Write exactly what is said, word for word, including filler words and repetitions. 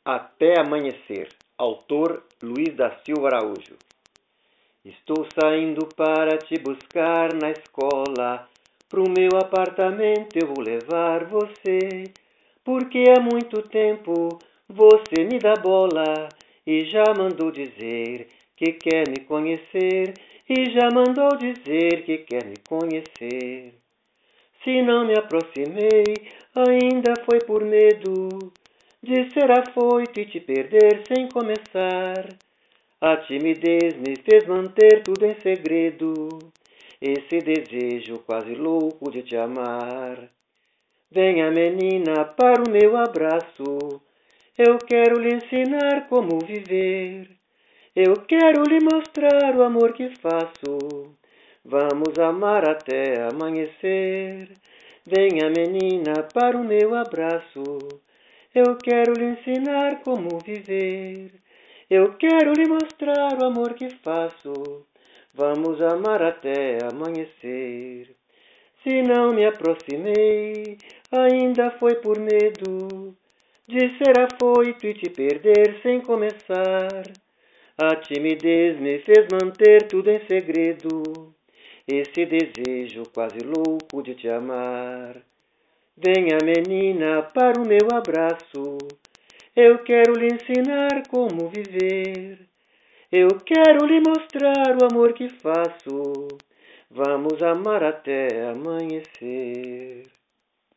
Até Amanhecer, autor Luiz da Silva Araújo. Estou saindo para te buscar na escola, pro meu apartamento eu vou levar você, porque há muito tempo você me dá bola e já mandou dizer que quer me conhecer, e já mandou dizer que quer me conhecer. Se não me aproximei, ainda foi por medo de ser afoito e te perder sem começar. A timidez me fez manter tudo em segredo, esse desejo quase louco de te amar. Venha, menina, para o meu abraço, eu quero lhe ensinar como viver. Eu quero lhe mostrar o amor que faço, vamos amar até amanhecer. Venha, menina, para o meu abraço, eu quero lhe ensinar como viver. Eu quero lhe mostrar o amor que faço, vamos amar até amanhecer. Se não me aproximei, ainda foi por medo de ser afoito e te perder sem começar. A timidez me fez manter tudo em segredo, esse desejo quase louco de te amar. Venha, menina, para o meu abraço, eu quero lhe ensinar como viver. Eu quero lhe mostrar o amor que faço, vamos amar até amanhecer.